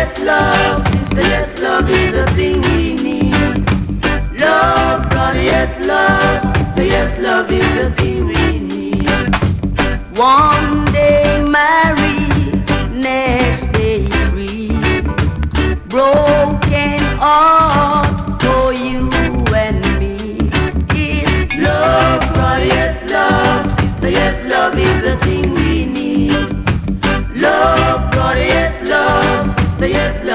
yes, love, sister, yes, love is the thing we need. Love, brother, yes, love, sister, yes, love is the thing we need. One day married, next day free. Broken heart for you and me. It's love, brother, yes, love, sister, yes, love is the thing we need. Love, brother, yes, love, sister, yes, love.